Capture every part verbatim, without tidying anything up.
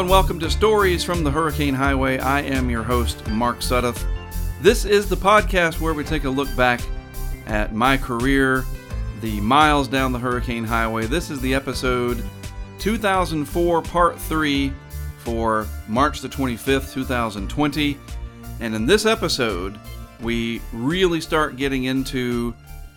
and welcome to Stories from the Hurricane Highway. I am your host, Mark Sudduth. This is the podcast where we take a look back at my career, the miles down the Hurricane Highway. This is the episode two thousand four, part three for March the twenty-fifth, twenty twenty. And in this episode, we really start getting into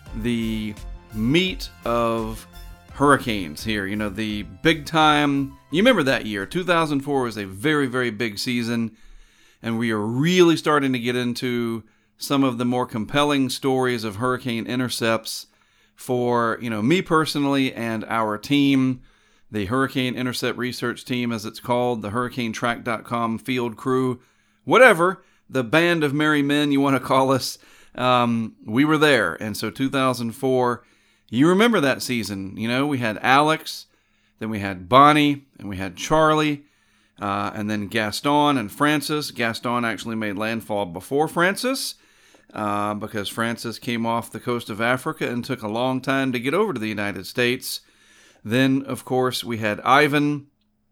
the meat of hurricanes here. You know, the big time. You remember that year, two thousand four was a very, very big season, and we are really starting to get into some of the more compelling stories of hurricane intercepts for, you know, me personally and our team, the Hurricane Intercept Research Team, as it's called, the hurricane track dot com field crew, whatever, the band of merry men you want to call us. Um, we were there, and so two thousand four, you remember that season. You know, we had Alex, then we had Bonnie, and we had Charlie, uh, and then Gaston and Francis. Gaston actually made landfall before Francis, uh, because Francis came off the coast of Africa and took a long time to get over to the United States. Then, of course, we had Ivan,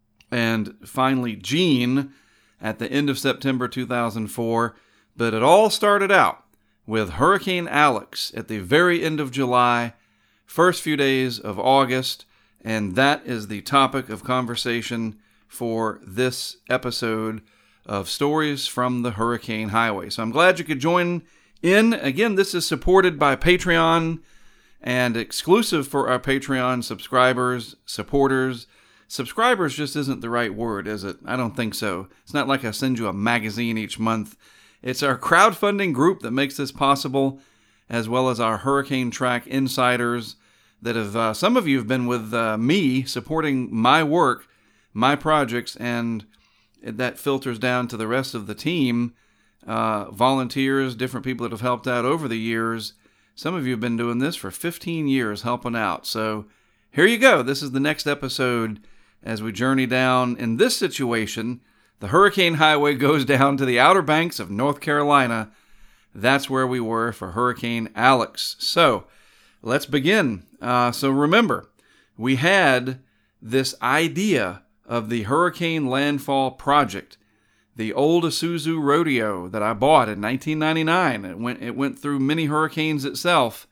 and finally Gene at the end of September two thousand four. But it all started out with Hurricane Alex at the very end of July, first few days of August, and that is the topic of conversation for this episode of Stories from the Hurricane Highway. So I'm glad you could join in. Again, this is supported by Patreon and exclusive for our Patreon subscribers, supporters. Subscribers just isn't the right word, is it? I don't think so. It's not like I send you a magazine each month. It's our crowdfunding group that makes this possible, as well as our Hurricane Track insiders that have, uh, some of you have been with uh, me supporting my work, my projects, and that filters down to the rest of the team, uh, volunteers, different people that have helped out over the years. Some of you have been doing this for fifteen years, helping out. So here you go. This is the next episode as we journey down. In this situation, the Hurricane Highway goes down to the Outer Banks of North Carolina. That's where we were for Hurricane Alex. So let's begin. Uh, so remember, we had this idea of the Hurricane Landfall Project, the old Isuzu Rodeo that I bought in nineteen ninety-nine. It went, it went through many hurricanes itself,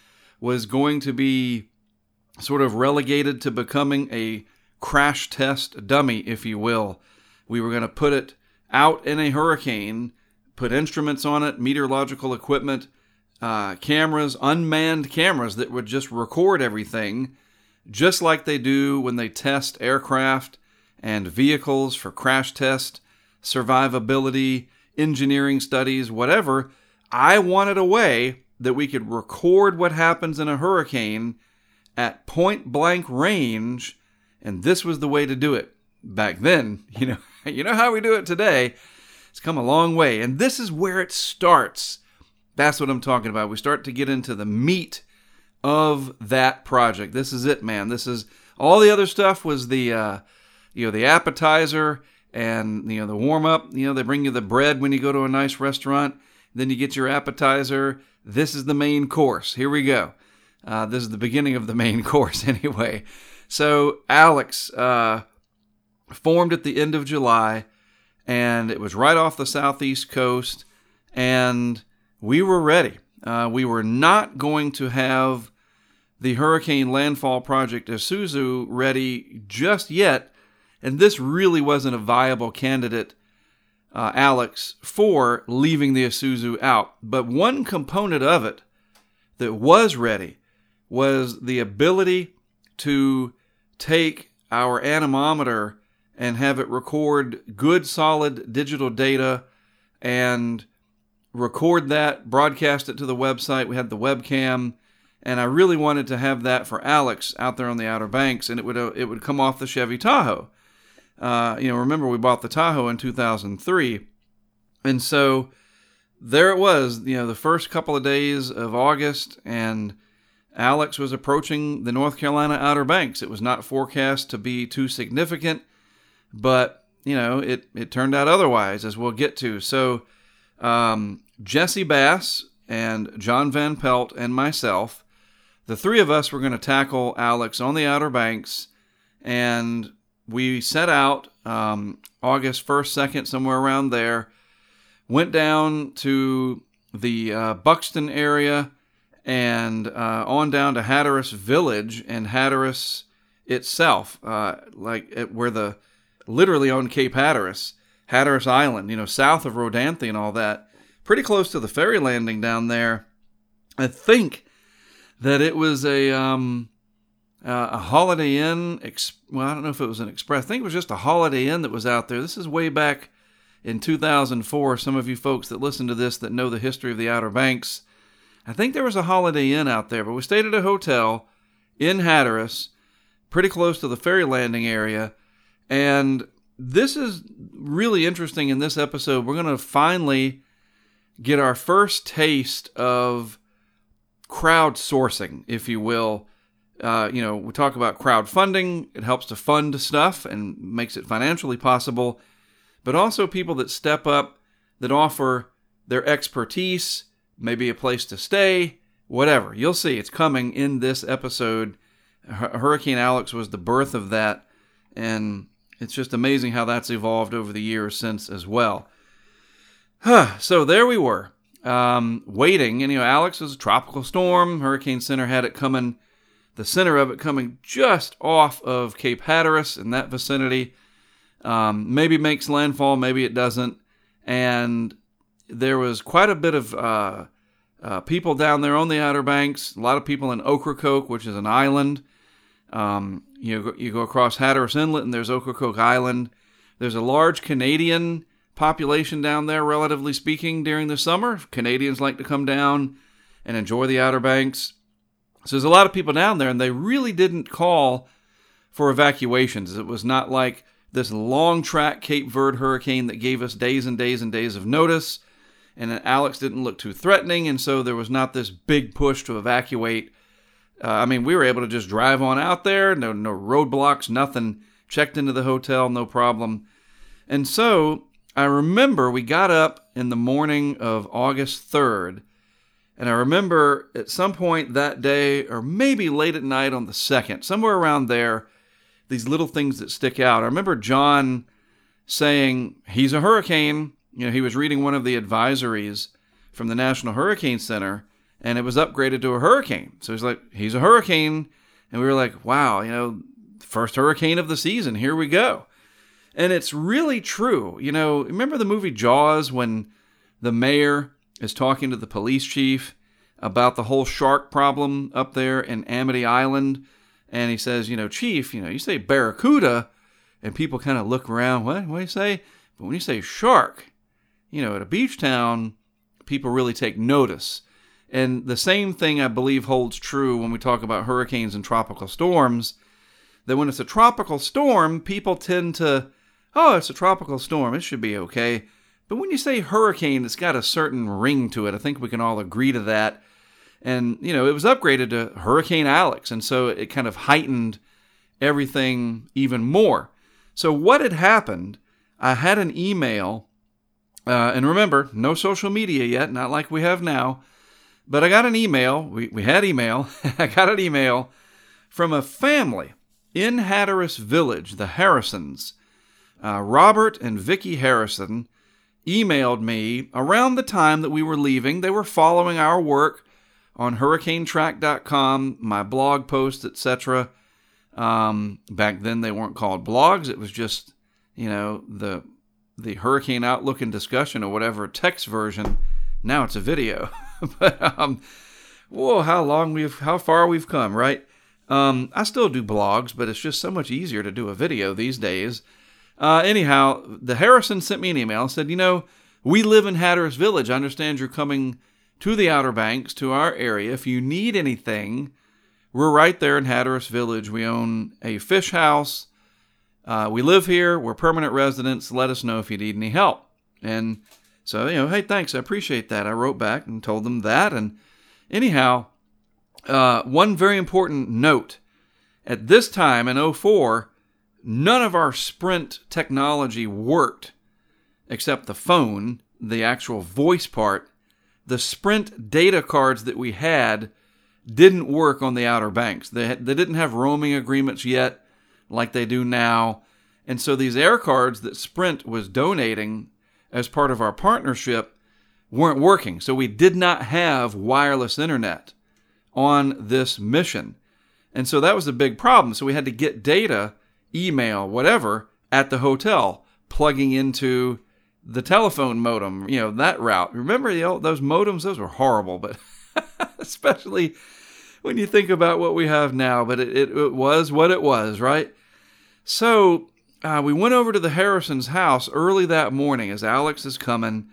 was going to be sort of relegated to becoming a crash test dummy, if you will. We were going to put it out in a hurricane, put instruments on it, meteorological equipment, uh, cameras, unmanned cameras that would just record everything, just like they do when they test aircraft and vehicles for crash test, survivability, engineering studies, whatever. I wanted a way that we could record what happens in a hurricane at point blank range, and this was the way to do it. Back then, you know, you know how we do it today. It's come a long way, and this is where it starts. That's what I'm talking about. We start to get into the meat of that project. This is it, man. This is all the other stuff was the, uh, you know, the appetizer and, you know, the warm up. You know, they bring you the bread when you go to a nice restaurant. Then you get your appetizer. This is the main course. Here we go. Uh, this is the beginning of the main course, anyway. So Alex uh, formed at the end of July, and it was right off the southeast coast, and we were ready. Uh, we were not going to have the Hurricane Landfall Project Isuzu ready just yet, and this really wasn't a viable candidate, uh, Alex, for leaving the Isuzu out. But one component of it that was ready was the ability to take our anemometer and have it record good, solid digital data and record that, broadcast it to the website. We had the webcam, and I really wanted to have that for Alex out there on the Outer Banks, and it would uh, it would come off the Chevy Tahoe. Uh, you know, remember we bought the Tahoe in two thousand three, and so there it was. You know, the first couple of days of August, and Alex was approaching the North Carolina Outer Banks. It was not forecast to be too significant, but you know, it it turned out otherwise, as we'll get to. So. Um, Jesse Bass and John Van Pelt and myself, the three of us were going to tackle Alex on the Outer Banks, and we set out um, August first, second, somewhere around there, went down to the uh, Buxton area and uh, on down to Hatteras Village and Hatteras itself, uh, like at where the, literally on Cape Hatteras, Hatteras Island, you know, south of Rodanthe and all that, pretty close to the ferry landing down there. I think that it was a um, uh, a Holiday Inn, ex- well, I don't know if it was an express, I think it was just a Holiday Inn that was out there. This is way back in two thousand four. Some of you folks that listen to this that know the history of the Outer Banks, I think there was a Holiday Inn out there, but we stayed at a hotel in Hatteras, pretty close to the ferry landing area. And this is really interesting in this episode. We're going to finally get our first taste of crowdsourcing, if you will. Uh, you know, we talk about crowdfunding. It helps to fund stuff and makes it financially possible. But also people that step up, that offer their expertise, maybe a place to stay, whatever. You'll see it's coming in this episode. Hurricane Alex was the birth of that, and it's just amazing how that's evolved over the years since as well. So there we were, um, waiting, and you know, Alex was a tropical storm. Hurricane Center had it coming, the center of it coming just off of Cape Hatteras in that vicinity. Um, maybe makes landfall, maybe it doesn't, and there was quite a bit of uh, uh, people down there on the Outer Banks. A lot of people in Ocracoke, which is an island. Um, you go, you go across Hatteras Inlet, and there's Ocracoke Island. There's a large Canadian population down there, relatively speaking, during the summer. Canadians like to come down and enjoy the Outer Banks. So there's a lot of people down there, and they really didn't call for evacuations. It was not like this long-track Cape Verde hurricane that gave us days and days and days of notice. And Alex didn't look too threatening, and so there was not this big push to evacuate. Uh, I mean, we were able to just drive on out there, no no roadblocks, nothing. Checked into the hotel, no problem. And so I remember we got up in the morning of August third, and I remember at some point that day, or maybe late at night on the second, somewhere around there, these little things that stick out. I remember John saying, he's a hurricane. You know, he was reading one of the advisories from the National Hurricane Center, and it was upgraded to a hurricane. So he's like, he's a hurricane. And we were like, wow, you know, first hurricane of the season. Here we go. And it's really true. You know, remember the movie Jaws when the mayor is talking to the police chief about the whole shark problem up there in Amity Island? And he says, you know, Chief, you know, you say barracuda, and people kind of look around. What? What do you say? But when you say shark, you know, at a beach town, people really take notice. And the same thing, I believe, holds true when we talk about hurricanes and tropical storms, that when it's a tropical storm, people tend to, oh, it's a tropical storm, it should be okay. But when you say hurricane, it's got a certain ring to it. I think we can all agree to that. And, you know, it was upgraded to Hurricane Alex, and so it kind of heightened everything even more. So what had happened, I had an email, uh, and remember, no social media yet, not like we have now, but I got an email, we, we had email, I got an email from a family in Hatteras Village, the Harrisons. Uh, Robert and Vicki Harrison emailed me around the time that we were leaving. They were following our work on hurricane track dot com, my blog posts, et cetera. Um, back then they weren't called blogs. It was just, you know, the the Hurricane Outlook and Discussion or whatever text version. Now it's a video. But um, whoa, how long we've, how far we've come, right? Um, I still do blogs, but it's just so much easier to do a video these days. Uh, anyhow, the Harrison sent me an email and said, you know, we live in Hatteras Village. I understand you're coming to the Outer Banks, to our area. If you need anything, we're right there in Hatteras Village. We own a fish house. Uh, we live here. We're permanent residents. Let us know if you need any help. And so, you know, hey, thanks. I appreciate that. I wrote back and told them that. And anyhow, uh, one very important note. At this time in oh four, none of our Sprint technology worked except the phone, the actual voice part. The Sprint data cards that we had didn't work on the Outer Banks. They, had, they didn't have roaming agreements yet like they do now. And so these air cards that Sprint was donating as part of our partnership weren't working. So we did not have wireless internet on this mission. And so that was a big problem. So we had to get data, email, whatever, at the hotel, plugging into the telephone modem, you know, that route. Remember the old, those modems? Those were horrible, but especially when you think about what we have now. But it, it, it was what it was, right? So uh, we went over to the Harrison's house early that morning as Alex is coming,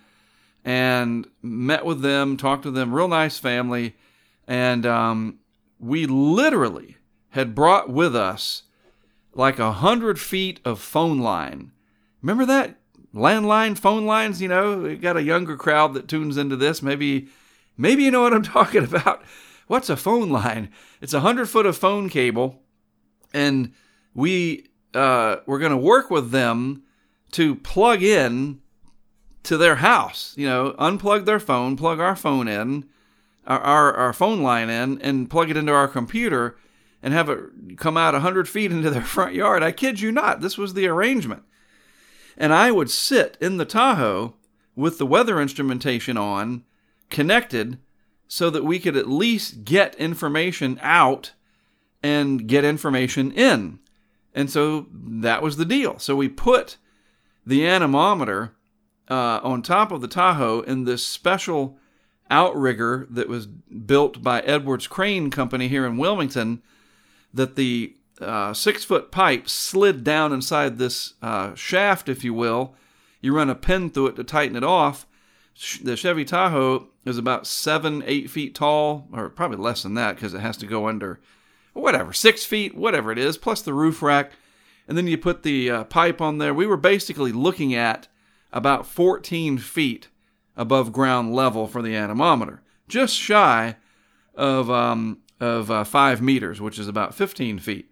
and met with them, talked to them, real nice family. And um, we literally had brought with us like a hundred feet of phone line. Remember that? Landline phone lines, you know, we got a younger crowd that tunes into this. Maybe, maybe you know what I'm talking about. What's a phone line? It's a hundred foot of phone cable. And we, uh, we're going to work with them to plug in to their house, you know, unplug their phone, plug our phone in, our, our, our phone line in, and plug it into our computer and have it come out one hundred feet into their front yard. I kid you not. This was the arrangement. And I would sit in the Tahoe with the weather instrumentation on, connected, so that we could at least get information out and get information in. And so that was the deal. So we put the anemometer uh, on top of the Tahoe in this special outrigger that was built by Edwards Crane Company here in Wilmington, that the uh, six-foot pipe slid down inside this uh, shaft, if you will. You run a pin through it to tighten it off. The Chevy Tahoe is about seven, eight feet tall, or probably less than that because it has to go under, whatever, six feet, whatever it is, plus the roof rack. And then you put the uh, pipe on there. We were basically looking at about fourteen feet above ground level for the anemometer, just shy of um, of uh, five meters, which is about fifteen feet.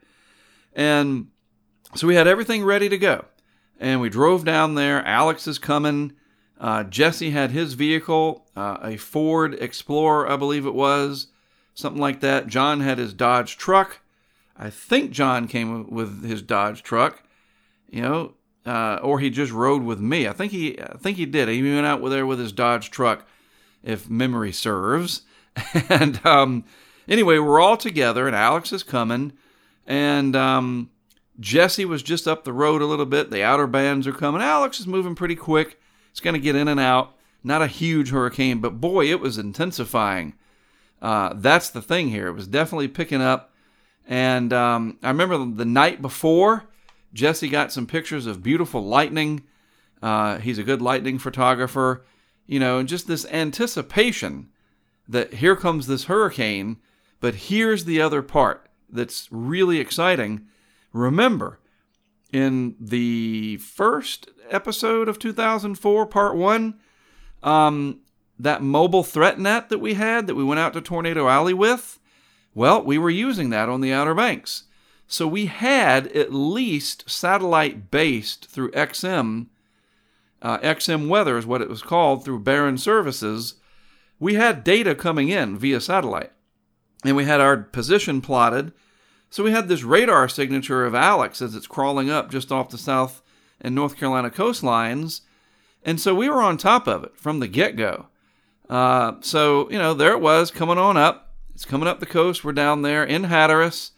And so we had everything ready to go. And we drove down there. Alex is coming. Uh, Jesse had his vehicle, uh, a Ford Explorer, I believe it was, something like that. John had his Dodge truck. I think John came with his Dodge truck, you know, uh, or he just rode with me. I think he, I think he did. He went out with there with his Dodge truck, if memory serves. And um, anyway, we're all together, and Alex is coming, and um, Jesse was just up the road a little bit. The outer bands are coming. Alex is moving pretty quick. It's going to get in and out. Not a huge hurricane, but boy, it was intensifying. Uh, that's the thing here. It was definitely picking up. And um, I remember the night before, Jesse got some pictures of beautiful lightning. Uh, he's a good lightning photographer. You know, and just this anticipation that here comes this hurricane, but here's the other part that's really exciting. Remember, in the first episode of two thousand four, part one, um, that mobile threat net that we had, that we went out to Tornado Alley with, well, we were using that on the Outer Banks. So we had at least satellite-based through X M, uh, X M Weather is what it was called, through Barron Services. We had data coming in via satellite. And we had our position plotted. So we had this radar signature of Alex as it's crawling up just off the South and North Carolina coastlines. And so we were on top of it from the get-go. Uh, so, you know, there it was coming on up. It's coming up the coast. We're down there in Hatteras.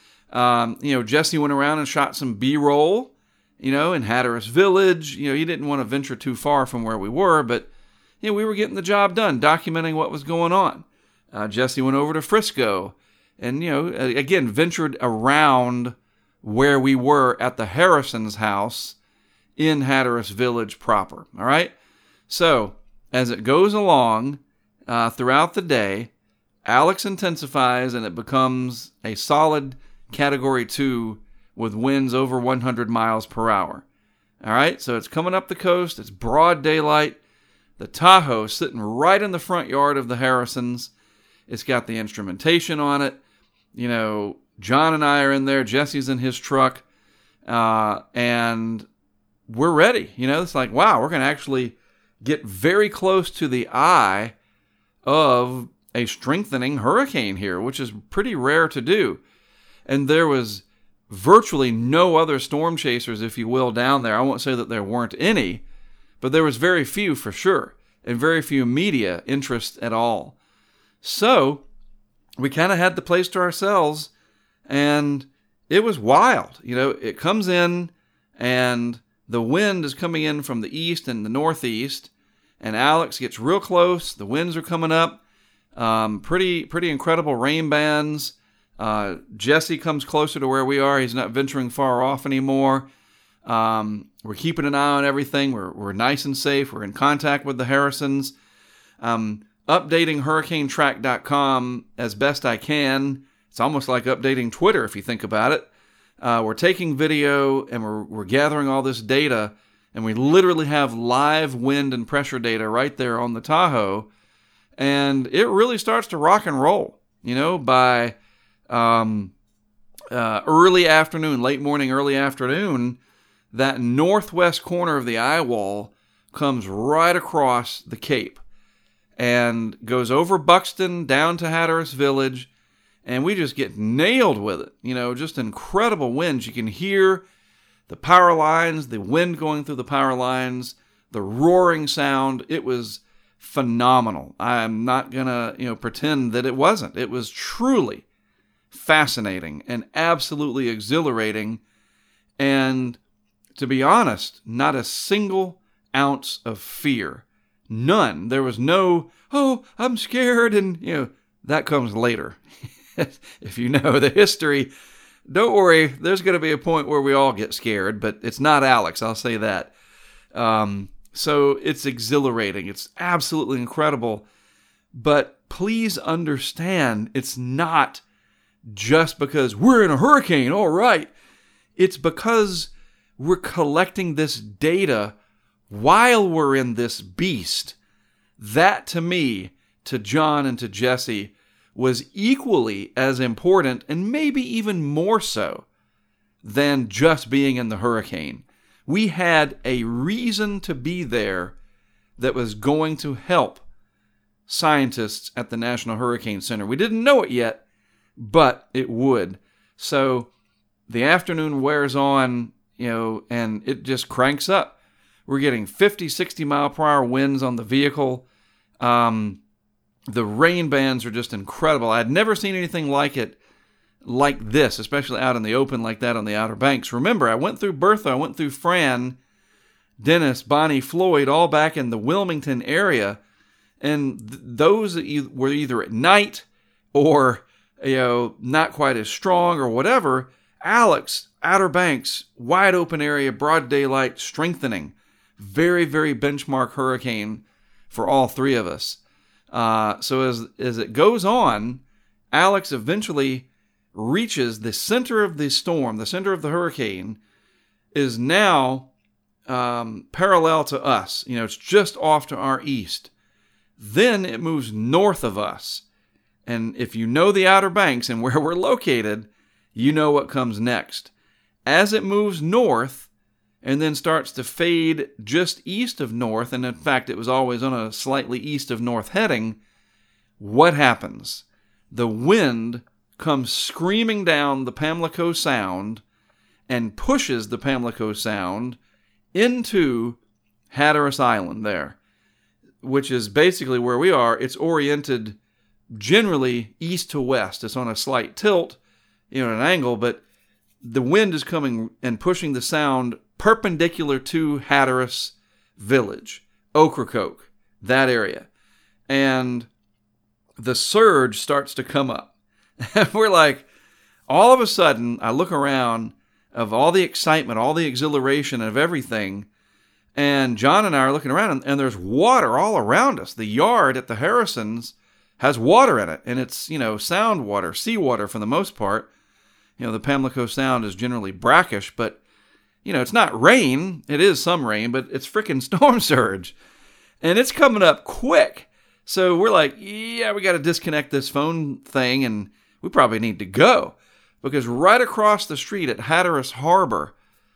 Um, you know, Jesse went around and shot some B-roll, you know, in Hatteras Village. You know, he didn't want to venture too far from where we were, but, you know, we were getting the job done, documenting what was going on. Uh, Jesse went over to Frisco and, you know, again, ventured around where we were at the Harrison's house in Hatteras Village proper. All right. So as it goes along uh, throughout the day, Alex intensifies and it becomes a solid category two with winds over one hundred miles per hour. All right. So it's coming up the coast. It's broad daylight. The Tahoe sitting right in the front yard of the Harrisons. It's got the instrumentation on it. You know, John and I are in there. Jesse's in his truck. Uh, and we're ready. You know, it's like, wow, we're going to actually get very close to the eye of a strengthening hurricane here, which is pretty rare to do. And there was virtually no other storm chasers, if you will, down there. I won't say that there weren't any, but there was very few for sure, and very few media interest at all. So we kind of had the place to ourselves, and it was wild. You know, it comes in, and the wind is coming in from the east and the northeast, and Alex gets real close. The winds are coming up. Um, pretty, pretty incredible rain bands. Uh, Jesse comes closer to where we are. He's not venturing far off anymore. Um, we're keeping an eye on everything. We're, we're nice and safe. We're in contact with the Harrisons. Um, updating hurricane track dot com as best I can. It's almost like updating Twitter if you think about it. Uh, we're taking video and we're, we're gathering all this data, and we literally have live wind and pressure data right there on the Tahoe. And it really starts to rock and roll, you know, by um, uh, early afternoon, late morning, early afternoon, that northwest corner of the eye wall comes right across the Cape and goes over Buxton down to Hatteras Village, and we just get nailed with it. You know, just incredible winds. You can hear the power lines, the wind going through the power lines, the roaring sound. It was phenomenal. I'm not gonna, you know, pretend that it wasn't. It was truly fascinating and absolutely exhilarating. And to be honest, not a single ounce of fear. None. There was no, oh, I'm scared, and, you know, that comes later. If you know the history, don't worry, there's going to be a point where we all get scared, but it's not Alex, I'll say that. Um, so it's exhilarating. It's absolutely incredible. But please understand, it's not just because we're in a hurricane, all right. It's because we're collecting this data while we're in this beast. That, to me, to John and to Jesse, was equally as important, and maybe even more so, than just being in the hurricane. We had a reason to be there that was going to help scientists at the National Hurricane Center. We didn't know it yet, but it would. So the afternoon wears on, you know, and it just cranks up. We're getting fifty, sixty mile per hour winds on the vehicle. Um, the rain bands are just incredible. I'd never seen anything like it, like this, especially out in the open like that on the Outer Banks. Remember, I went through Bertha, I went through Fran, Dennis, Bonnie, Floyd, all back in the Wilmington area, and th- those were either at night or, you know, not quite as strong or whatever. Alex, Outer Banks, wide open area, broad daylight, strengthening. Very, very benchmark hurricane for all three of us. Uh, so as as it goes on, Alex eventually reaches the center of the storm, the center of the hurricane, is now um, parallel to us. You know, it's just off to our east. Then it moves north of us. And if you know the Outer Banks and where we're located, you know what comes next. As it moves north and then starts to fade just east of north, and in fact it was always on a slightly east of north heading, what happens? The wind comes screaming down the Pamlico Sound and pushes the Pamlico Sound into Hatteras Island there, which is basically where we are. It's oriented generally east to west. It's on a slight tilt, you know, an angle, but the wind is coming and pushing the sound perpendicular to Hatteras Village, Ocracoke, that area. And the surge starts to come up. We're like, all of a sudden, I look around of all the excitement, all the exhilaration of everything, and John and I are looking around, and, and there's water all around us. The yard at the Harrisons has water in it, and it's, you know, sound water, seawater for the most part. You know, the Pamlico Sound is generally brackish, but, you know, it's not rain. It is some rain, but it's freaking storm surge. And it's coming up quick. So we're like, yeah, we got to disconnect this phone thing, and we probably need to go. Because right across the street at Hatteras Harbor,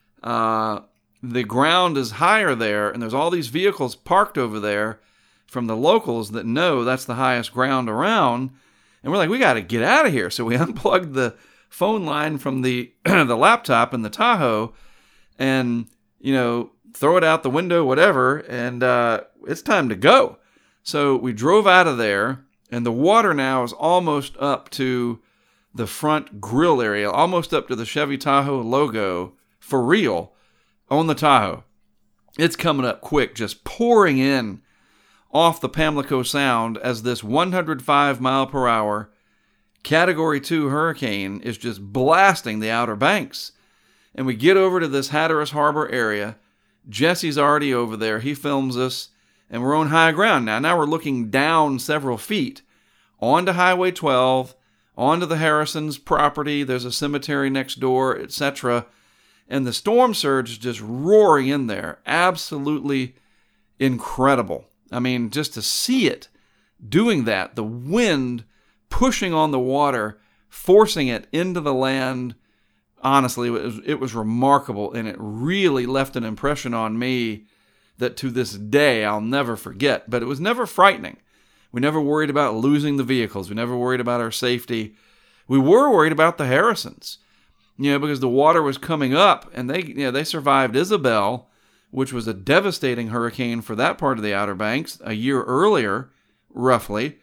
uh, the ground is higher there, and there's all these vehicles parked over there from the locals that know that's the highest ground around. And we're like, we got to get out of here. So we unplugged the phone line from the the laptop in the Tahoe, and you know, throw it out the window, whatever, and uh, it's time to go. So we drove out of there, and the water now is almost up to the front grill area, almost up to the Chevy Tahoe logo for real on the Tahoe. It's coming up quick, just pouring in off the Pamlico Sound as this one hundred five mile per hour Category two hurricane is just blasting the Outer Banks. And we get over to this Hatteras Harbor area. Jesse's already over there. He films us, and we're on high ground now. Now we're looking down several feet onto Highway twelve, onto the Harrison's property. There's a cemetery next door, et cetera. And the storm surge is just roaring in there. Absolutely incredible. I mean, just to see it doing that, the wind pushing on the water, forcing it into the land, honestly, it was, it was remarkable, and it really left an impression on me that to this day I'll never forget. But it was never frightening. We never worried about losing the vehicles. We never worried about our safety. We were worried about the Harrisons, you know, because the water was coming up, and they, you know, they survived Isabel, which was a devastating hurricane for that part of the Outer Banks a year earlier, roughly.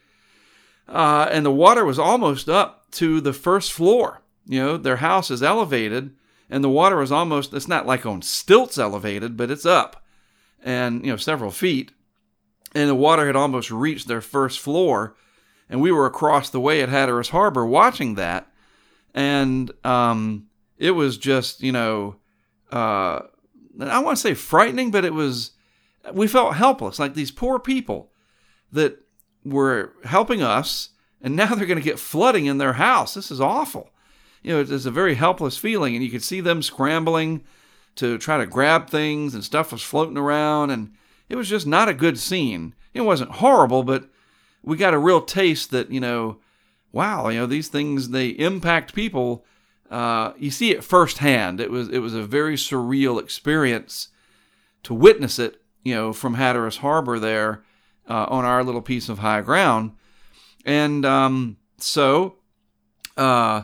Uh, and the water was almost up to the first floor. You know, their house is elevated, and the water was almost, it's not like on stilts elevated, but it's up, and, you know, several feet. And the water had almost reached their first floor, and we were across the way at Hatteras Harbor watching that. And um, it was just, you know, uh, I want to say frightening, but it was, we felt helpless, like these poor people that were helping us, and now they're going to get flooding in their house. This is awful. You know, it's a very helpless feeling, and you could see them scrambling to try to grab things, and stuff was floating around, and it was just not a good scene. It wasn't horrible, but we got a real taste that, you know, wow, you know, these things, they impact people. Uh, you see it firsthand. It was it was a very surreal experience to witness it, you know, from Hatteras Harbor there uh, on our little piece of high ground. And um, so uh,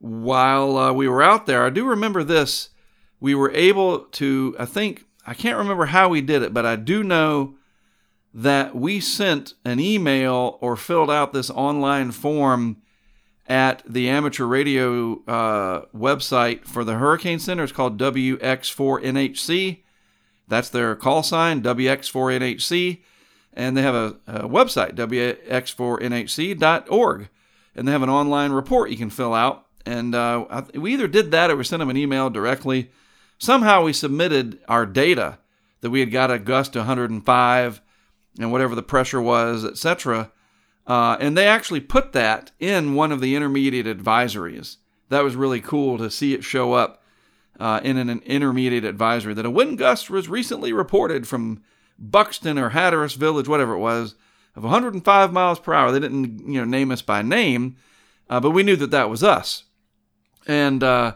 while uh, we were out there, I do remember this. We were able to, I think, I can't remember how we did it, but I do know that we sent an email or filled out this online form at the amateur radio uh, website for the Hurricane Center. It's called W X four N H C. That's their call sign, W X four N H C. And they have a, a website, W X four N H C dot org. And they have an online report you can fill out. And uh, I, we either did that or we sent them an email directly. Somehow we submitted our data that we had got a gust to one hundred five and whatever the pressure was, et cetera. Uh, and they actually put that in one of the intermediate advisories. That was really cool to see it show up uh, in an, an intermediate advisory that a wind gust was recently reported from Buxton or Hatteras Village, whatever it was, of one hundred five miles per hour. They didn't, you know, name us by name, uh, but we knew that that was us. And uh,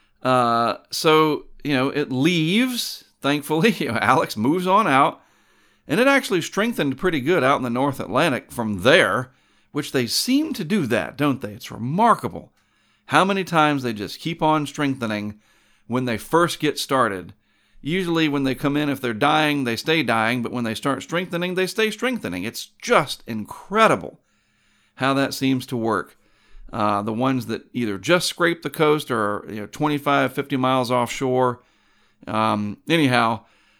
uh, so, you know, it leaves, thankfully. You know, Alex moves on out. And it actually strengthened pretty good out in the North Atlantic from there, which they seem to do that, don't they? It's remarkable how many times they just keep on strengthening when they first get started. Usually when they come in, if they're dying, they stay dying, but when they start strengthening, they stay strengthening. It's just incredible how that seems to work. Uh, the ones that either just scrape the coast or, you know, twenty-five, fifty miles offshore. Um, anyhow,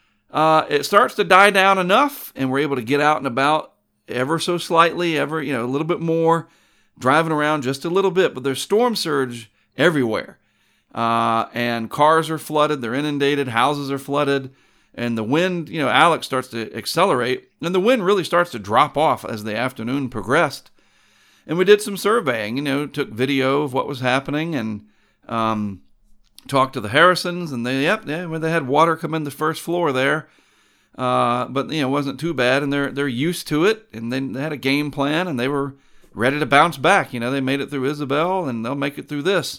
Uh, it starts to die down enough, and we're able to get out and about ever so slightly, ever, you know, a little bit more, driving around just a little bit, but there's storm surge everywhere. Uh, and cars are flooded, they're inundated, houses are flooded, and the wind, you know, Alex starts to accelerate, and the wind really starts to drop off as the afternoon progressed. And we did some surveying, you know, took video of what was happening, and um, talked to the Harrisons, and they, yep, yeah, they had water come in the first floor there. Uh, but, you know, it wasn't too bad, and they're they're used to it, and they, they had a game plan, and they were ready to bounce back. You know, they made it through Isabel, and they'll make it through this.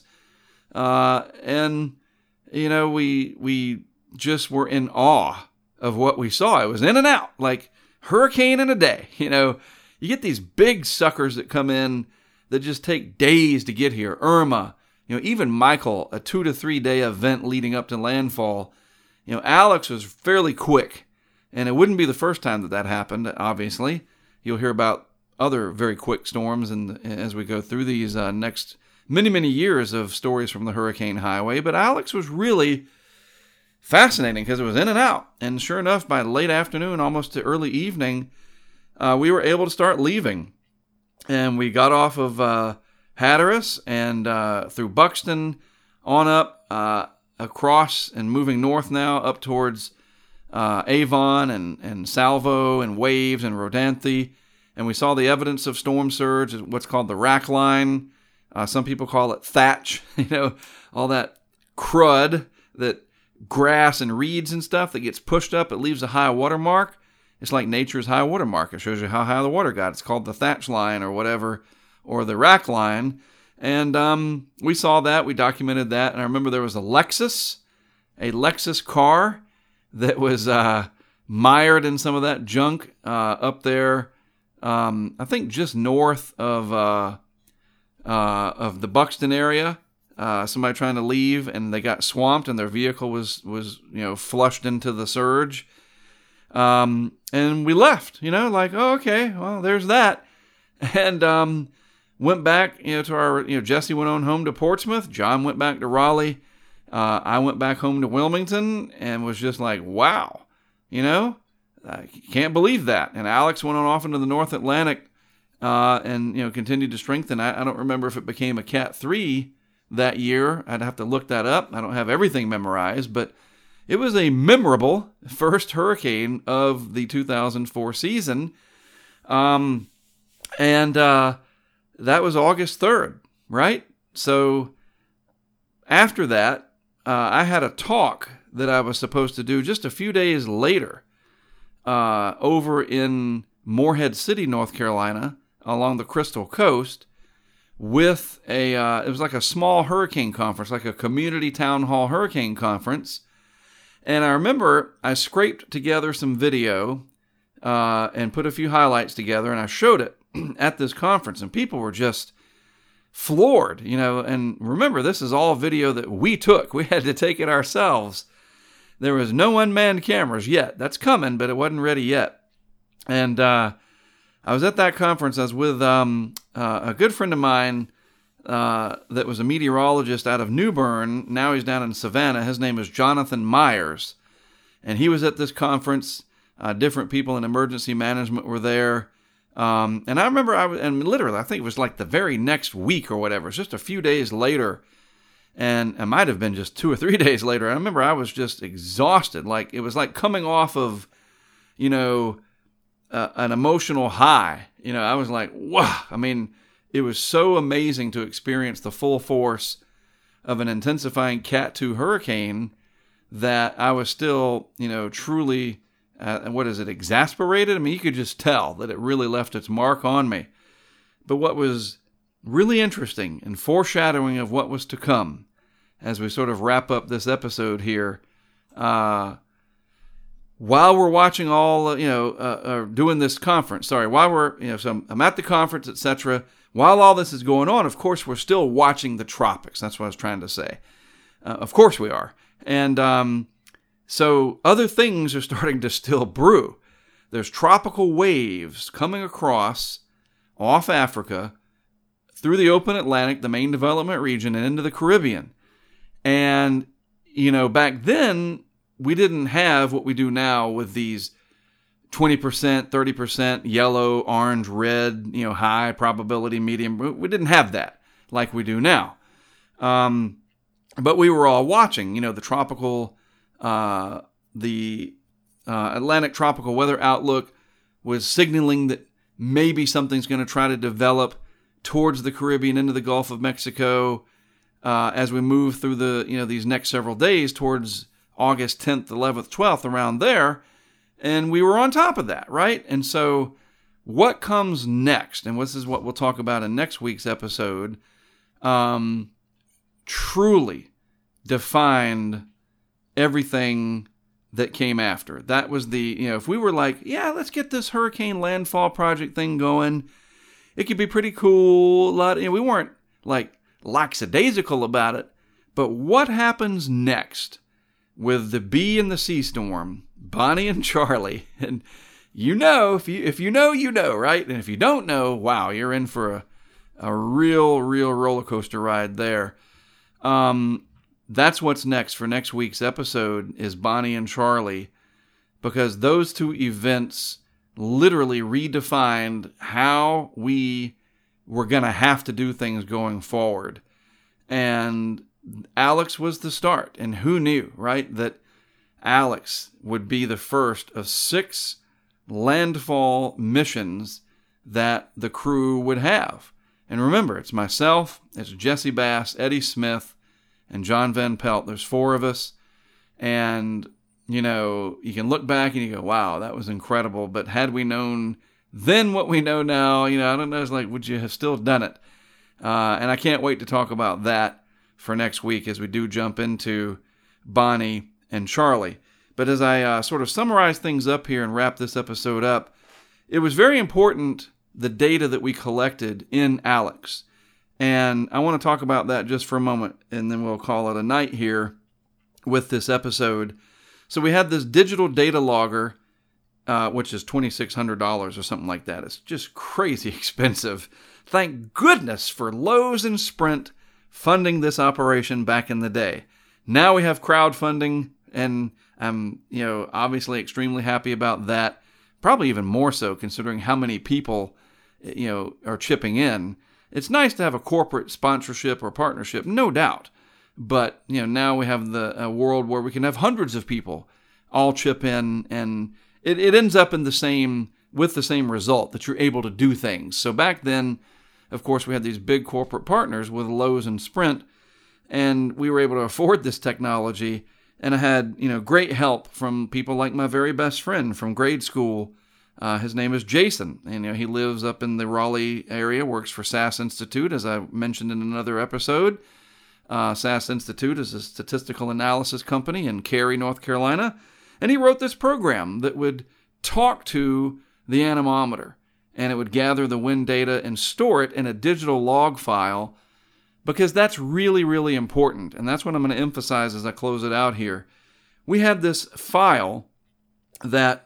Uh, and, you know, we we just were in awe of what we saw. It was in and out, like hurricane in a day. You know, you get these big suckers that come in that just take days to get here. Irma, you know, even Michael, a two to three day event leading up to landfall, you know, Alex was fairly quick. And it wouldn't be the first time that that happened, obviously. You'll hear about other very quick storms and as we go through these uh, next many, many years of stories from the Hurricane Highway. But Alex was really fascinating because it was in and out. And sure enough, by late afternoon, almost to early evening, uh, we were able to start leaving. And we got off of uh, Hatteras and uh, through Buxton on up, uh, across and moving north now up towards uh, Avon and, and Salvo and Waves and Rodanthe. And we saw the evidence of storm surge, what's called the rack line. Uh, some people call it thatch, you know, all that crud, that grass and reeds and stuff that gets pushed up. It leaves a high water mark. It's like nature's high water mark. It shows you how high the water got. It's called the thatch line or whatever, or the rack line. And um, we saw that. We documented that. And I remember there was a Lexus, a Lexus car that was uh, mired in some of that junk uh, up there. Um, I think just north of uh, uh, of the Buxton area. Uh, somebody trying to leave, and they got swamped, and their vehicle was was you know flushed into the surge. Um, and we left, you know, like, oh, okay, well, there's that. And, um, went back, you know, to our, you know, Jesse went on home to Portsmouth. John went back to Raleigh. Uh, I went back home to Wilmington and was just like, wow, you know, I can't believe that. And Alex went on off into the North Atlantic, uh, and, you know, continued to strengthen. I, I don't remember if it became a Cat three that year. I'd have to look that up. I don't have everything memorized, but it was a memorable first hurricane of the two thousand four season. Um, and uh, that was August third, right? So after that, uh, I had a talk that I was supposed to do just a few days later uh, over in Morehead City, North Carolina, along the Crystal Coast, with a, uh, it was like a small hurricane conference, like a community town hall hurricane conference. And I remember I scraped together some video uh, and put a few highlights together, and I showed it at this conference, and people were just floored, you know. And remember, this is all video that we took. We had to take it ourselves. There was no unmanned cameras yet. That's coming, but it wasn't ready yet. And uh, I was at that conference. I was with um, uh, a good friend of mine Uh, that was a meteorologist out of New Bern. Now he's down in Savannah. His name is Jonathan Myers. And he was at this conference. Uh, different people in emergency management were there. Um, and I remember, I was, and literally, I think it was like the very next week or whatever. It was just a few days later. And it might have been just two or three days later. I remember I was just exhausted. Like, it was like coming off of, you know, uh, an emotional high. You know, I was like, wow. I mean, it was so amazing to experience the full force of an intensifying Cat two hurricane that I was still, you know, truly, uh, what is it, exasperated? I mean, you could just tell that it really left its mark on me. But what was really interesting and foreshadowing of what was to come as we sort of wrap up this episode here, uh, while we're watching all, you know, uh, uh, doing this conference, sorry, while we're, you know, so I'm at the conference, et cetera, while all this is going on, of course, we're still watching the tropics. That's what I was trying to say. Uh, of course we are. And um, so other things are starting to still brew. There's tropical waves coming across off Africa through the open Atlantic, the main development region, and into the Caribbean. And, you know, back then, we didn't have what we do now with these twenty percent, thirty percent yellow, orange, red, you know, high probability, medium. We didn't have that like we do now. Um, but we were all watching, you know, the tropical, uh, the uh, Atlantic Tropical Weather Outlook was signaling that maybe something's going to try to develop towards the Caribbean, into the Gulf of Mexico, uh, as we move through the, you know, these next several days towards August tenth, eleventh, twelfth, around there. And we were on top of that, right? And so what comes next, and this is what we'll talk about in next week's episode, um, truly defined everything that came after. That was the, you know, if we were like, yeah, let's get this hurricane landfall project thing going, it could be pretty cool. A lot, you know, we weren't like lackadaisical about it. But what happens next with the bee and the sea storm, Bonnie and Charlie? And you know, if you if you know, you know, right? And if you don't know, wow, you're in for a, a real, real roller coaster ride there. Um, that's what's next for next week's episode is Bonnie and Charlie, because those two events literally redefined how we were going to have to do things going forward. And Alex was the start. And who knew, right, that Alex would be the first of six landfall missions that the crew would have. And remember, it's myself, it's Jesse Bass, Eddie Smith, and John Van Pelt. There's four of us. And, you know, you can look back and you go, wow, that was incredible. But had we known then what we know now, you know, I don't know, it's like, would you have still done it? Uh, and I can't wait to talk about that for next week as we do jump into Bonnie and Charlie. But as I uh, sort of summarize things up here and wrap this episode up, it was very important, the data that we collected in Alex. And I want to talk about that just for a moment, and then we'll call it a night here with this episode. So we had this digital data logger, uh, which is twenty-six hundred dollars or something like that. It's just crazy expensive. Thank goodness for Lowe's and Sprint funding this operation back in the day. Now we have crowdfunding, and I'm, you know, obviously extremely happy about that. Probably even more so considering how many people, you know, are chipping in. It's nice to have a corporate sponsorship or partnership, no doubt. But, you know, now we have the a world where we can have hundreds of people all chip in, and it, it ends up in the same, with the same result, that you're able to do things. So back then, of course, we had these big corporate partners with Lowe's and Sprint, and we were able to afford this technology. And I had, you know, great help from people like my very best friend from grade school. Uh, his name is Jason, and you know, he lives up in the Raleigh area, works for S A S Institute, as I mentioned in another episode. Uh, S A S Institute is a statistical analysis company in Cary, North Carolina, and he wrote this program that would talk to the anemometer, and it would gather the wind data and store it in a digital log file, because that's really, really important, and that's what I'm going to emphasize as I close it out here. We had this file that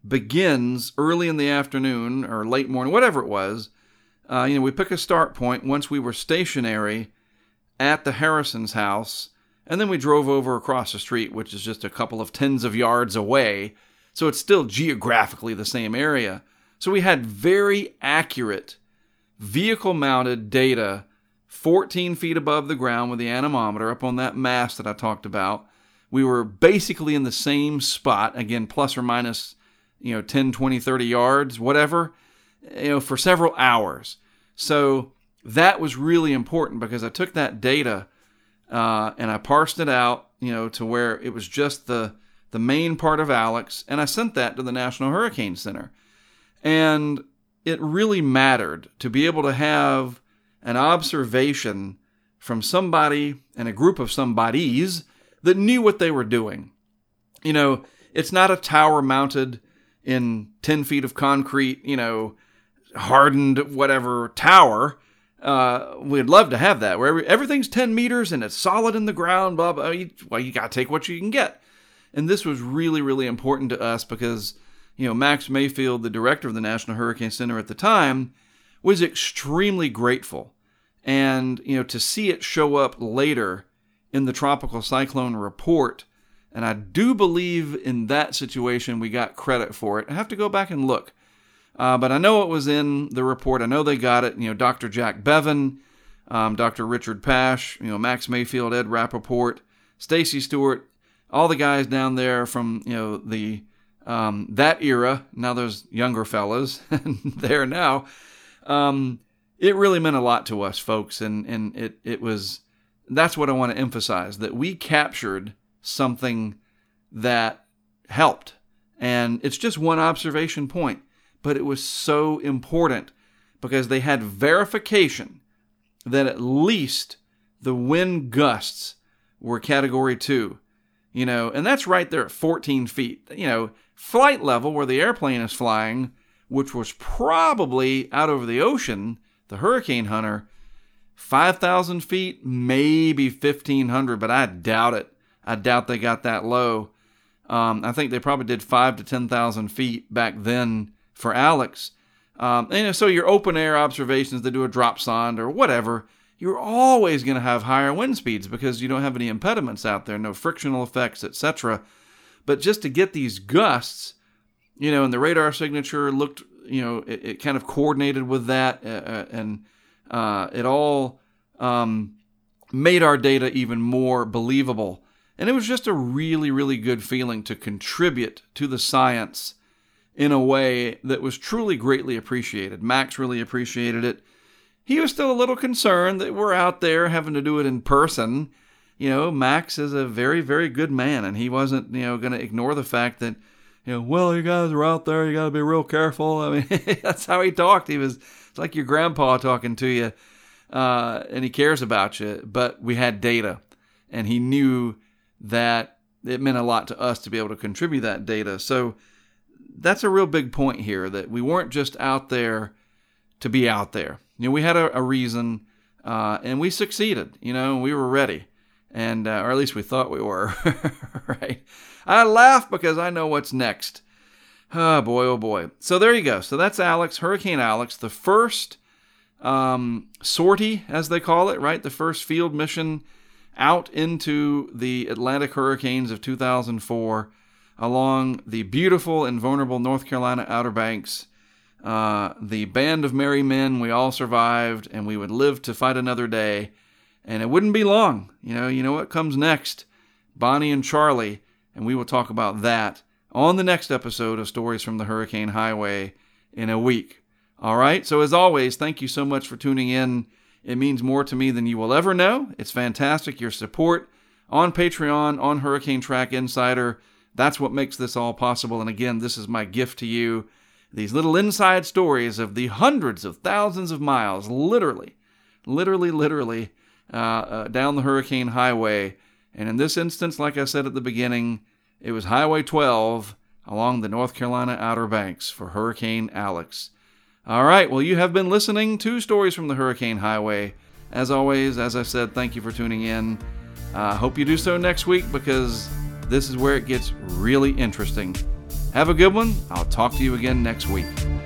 begins early in the afternoon or late morning, whatever it was. Uh, you know, we pick a start point once we were stationary at the Harrison's house, and then we drove over across the street, which is just a couple of tens of yards away, so it's still geographically the same area. So we had very accurate vehicle-mounted data fourteen feet above the ground with the anemometer up on that mast that I talked about. We were basically in the same spot, again, plus or minus, you know, ten, twenty, thirty yards, whatever, you know, for several hours. So that was really important because I took that data uh, and I parsed it out, you know, to where it was just the, the main part of Alex, and I sent that to the National Hurricane Center. And it really mattered to be able to have an observation from somebody and a group of somebodies that knew what they were doing. You know, it's not a tower mounted in ten feet of concrete, you know, hardened whatever tower. Uh, we'd love to have that, where every, everything's ten meters and it's solid in the ground, blah, blah. Well, you got to take what you can get. And this was really, really important to us because, you know, Max Mayfield, the director of the National Hurricane Center at the time, was extremely grateful. And, you know, to see it show up later in the tropical cyclone report, and I do believe in that situation we got credit for it. I have to go back and look. Uh, but I know it was in the report. I know they got it. You know, Doctor Jack Bevan, um, Doctor Richard Pash, you know, Max Mayfield, Ed Rappaport, Stacy Stewart, all the guys down there from, you know, the um, that era. Now there's younger fellas there now. Um, it really meant a lot to us, folks, and and it it was. That's what I want to emphasize, that we captured something that helped. And it's just one observation point, but it was so important because they had verification that at least the wind gusts were category two, you know, and that's right there at fourteen feet, you know, flight level where the airplane is flying, which was probably out over the ocean, the Hurricane Hunter. five thousand feet, maybe fifteen hundred, but I doubt it. I doubt they got that low. Um, I think they probably did five to ten thousand feet back then for Alex. Um, and so your open air observations, they do a drop sond or whatever, you're always going to have higher wind speeds because you don't have any impediments out there, no frictional effects, et cetera. But just to get these gusts, you know, and the radar signature looked, you know, it, it kind of coordinated with that, uh, and uh, it all um, made our data even more believable. And it was just a really, really good feeling to contribute to the science in a way that was truly greatly appreciated. Max really appreciated it. He was still a little concerned that we're out there having to do it in person. You know, Max is a very, very good man, and he wasn't, you know, going to ignore the fact that, you know, well, you guys are out there, you got to be real careful. I mean, that's how he talked. He was it's like your grandpa talking to you, uh, and he cares about you. But we had data, and he knew that it meant a lot to us to be able to contribute that data. So that's a real big point here, that we weren't just out there to be out there. You know, we had a, a reason, uh, and we succeeded, you know, we were ready, and uh, or at least we thought we were, right? I laugh because I know what's next. Oh, boy, oh, boy. So there you go. So that's Alex, Hurricane Alex, the first um, sortie, as they call it, right? The first field mission out into the Atlantic hurricanes of two thousand four along the beautiful and vulnerable North Carolina Outer Banks. Uh, the band of merry men, we all survived, and we would live to fight another day. And it wouldn't be long. You know, you know what comes next? Bonnie and Charlie, and we will talk about that on the next episode of Stories from the Hurricane Highway in a week. All right, so as always, thank you so much for tuning in. It means more to me than you will ever know. It's fantastic, your support on Patreon, on Hurricane Track Insider. That's what makes this all possible. And again, this is my gift to you. These little inside stories of the hundreds of thousands of miles, literally, literally, literally, uh, uh, down the Hurricane Highway. And in this instance, like I said at the beginning, it was Highway twelve along the North Carolina Outer Banks for Hurricane Alex. All right, well, you have been listening to Stories from the Hurricane Highway. As always, as I said, thank you for tuning in. I uh, hope you do so next week, because this is where it gets really interesting. Have a good one. I'll talk to you again next week.